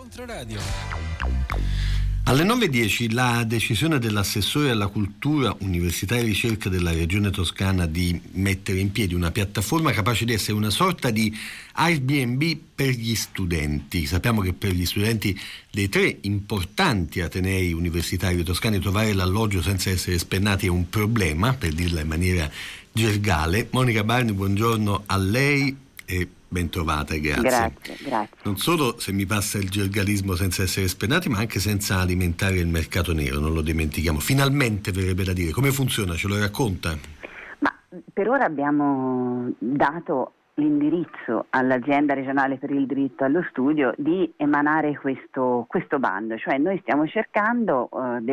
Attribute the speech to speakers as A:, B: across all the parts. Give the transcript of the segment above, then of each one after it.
A: Controradio.
B: Alle 9:10 la decisione dell'assessore alla cultura, università e ricerca della regione toscana di mettere in piedi una piattaforma capace di essere una sorta di Airbnb per gli studenti. Sappiamo che per gli studenti dei 3 importanti atenei universitari toscani trovare l'alloggio senza essere spennati è un problema, per dirla in maniera gergale. Monica Barni, buongiorno a lei e ben trovata e grazie.
C: Grazie.
B: Non solo, se mi passa il gergalismo, senza essere spennati, ma anche senza alimentare il mercato nero, non lo dimentichiamo. Finalmente, verrebbe da dire. Come funziona? Ce lo racconta?
C: Ma per ora abbiamo dato l'indirizzo all'azienda regionale per il diritto allo studio di emanare questo bando, cioè noi stiamo cercando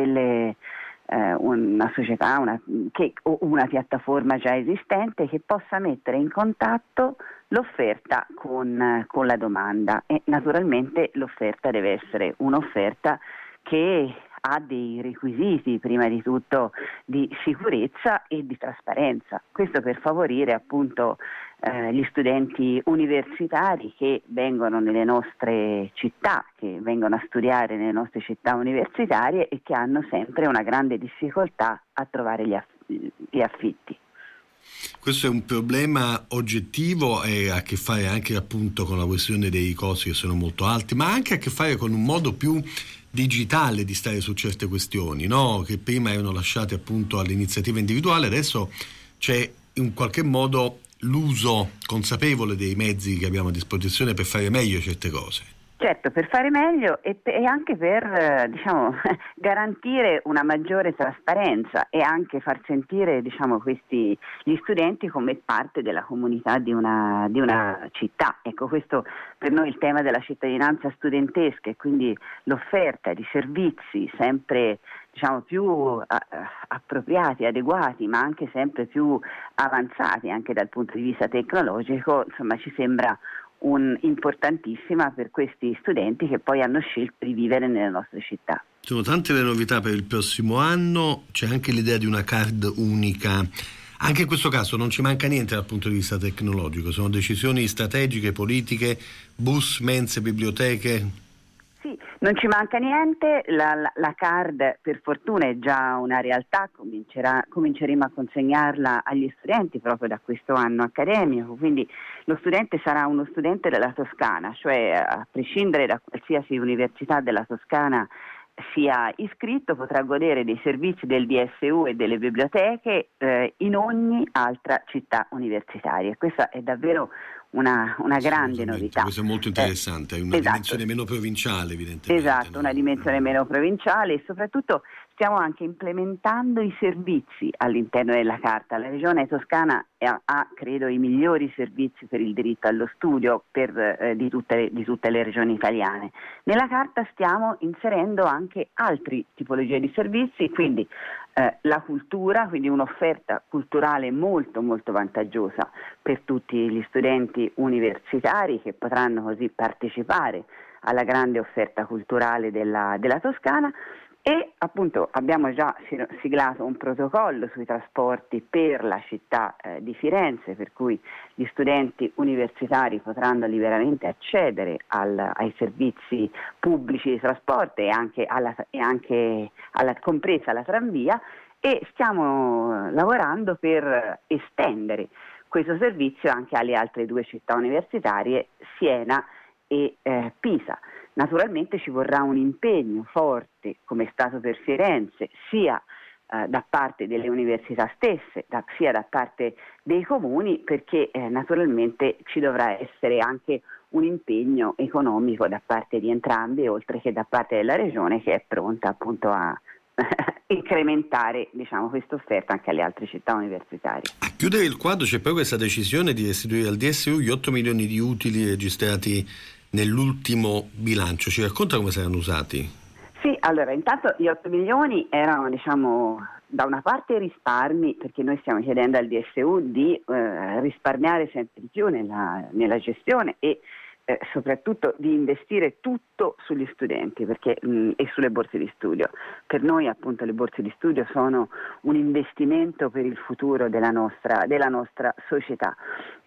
C: una società, o una piattaforma già esistente che possa mettere in contatto l'offerta con la domanda, e naturalmente l'offerta deve essere un'offerta che ha dei requisiti, prima di tutto di sicurezza e di trasparenza. Questo per favorire appunto gli studenti universitari che vengono nelle nostre città, che vengono a studiare nelle nostre città universitarie e che hanno sempre una grande difficoltà a trovare gli affitti.
B: Questo è un problema oggettivo e ha a che fare anche appunto con la questione dei costi che sono molto alti, ma anche a che fare con un modo più digitale di stare su certe questioni, no? Che prima erano lasciate appunto all'iniziativa individuale, adesso c'è in qualche modo l'uso consapevole dei mezzi che abbiamo a disposizione per fare meglio certe cose.
C: Certo, per fare meglio e anche per garantire una maggiore trasparenza e anche far sentire gli studenti come parte della comunità di una città. Ecco, questo per noi è il tema della cittadinanza studentesca, e quindi l'offerta di servizi sempre più appropriati, adeguati, ma anche sempre più avanzati anche dal punto di vista tecnologico, insomma ci sembra importantissima per questi studenti che poi hanno scelto di vivere nelle nostre città.
B: Sono tante le novità per il prossimo anno, c'è anche l'idea di una card unica. Anche in questo caso non ci manca niente dal punto di vista tecnologico, sono decisioni strategiche, politiche, bus, mense, biblioteche.
C: Sì, non ci manca niente, la card per fortuna è già una realtà, cominceremo a consegnarla agli studenti proprio da questo anno accademico, quindi lo studente sarà uno studente della Toscana, cioè a prescindere da qualsiasi università della Toscana sia iscritto, potrà godere dei servizi del DSU e delle biblioteche in ogni altra città universitaria, e questa è davvero una grande novità.
B: Questo è molto interessante, è una dimensione meno provinciale evidentemente.
C: Esatto, una dimensione meno provinciale, e soprattutto stiamo anche implementando i servizi all'interno della carta. La regione toscana ha credo i migliori servizi per il diritto allo studio di tutte le regioni italiane. Nella carta stiamo inserendo anche altre tipologie di servizi, quindi la cultura, quindi un'offerta culturale molto molto vantaggiosa per tutti gli studenti universitari, che potranno così partecipare alla grande offerta culturale della Toscana. E appunto abbiamo già siglato un protocollo sui trasporti per la città di Firenze, per cui gli studenti universitari potranno liberamente accedere ai servizi pubblici di trasporto e anche compresa la tranvia, e stiamo lavorando per estendere questo servizio anche alle altre 2 città universitarie, Siena e Pisa. Naturalmente ci vorrà un impegno forte, come è stato per Firenze, sia da parte delle università stesse, sia da parte dei comuni, perché naturalmente ci dovrà essere anche un impegno economico da parte di entrambi, oltre che da parte della Regione, che è pronta appunto a incrementare questa offerta anche alle altre città universitarie.
B: A chiudere il quadro c'è poi questa decisione di restituire al DSU gli 8 milioni di utili registrati nell'ultimo bilancio. Ci racconta come saranno usati?
C: Sì, allora intanto gli 8 milioni erano da una parte risparmi, perché noi stiamo chiedendo al DSU di risparmiare sempre di più nella gestione e soprattutto di investire tutto sugli studenti e sulle borse di studio. Per noi appunto le borse di studio sono un investimento per il futuro della nostra società.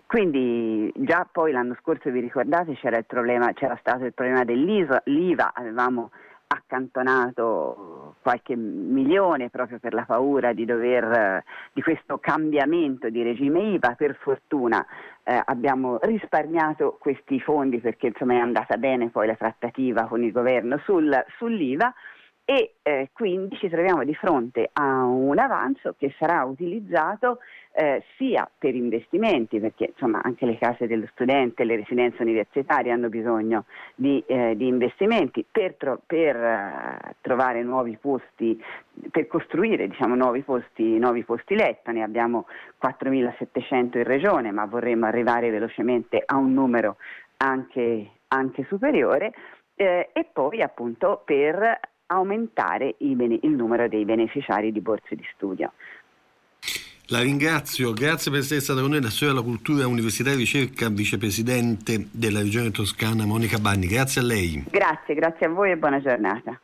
C: Quindi già poi l'anno scorso, vi ricordate, c'era stato il problema dell'IVA, avevamo accantonato qualche milione proprio per la paura di questo cambiamento di regime IVA. Per fortuna abbiamo risparmiato questi fondi, perché insomma è andata bene poi la trattativa con il governo sull'IVA, e quindi ci troviamo di fronte a un avanzo che sarà utilizzato sia per investimenti, perché insomma anche le case dello studente, le residenze universitarie hanno bisogno di investimenti per trovare nuovi posti, per costruire nuovi posti letto. Ne abbiamo 4.700 in regione, ma vorremmo arrivare velocemente a un numero anche superiore, e poi appunto per aumentare il numero dei beneficiari di borse di studio.
B: La ringrazio, grazie per essere stata con noi, la storia della cultura, università e ricerca, vicepresidente della regione toscana Monica Banni. Grazie a lei.
C: Grazie a voi e buona giornata.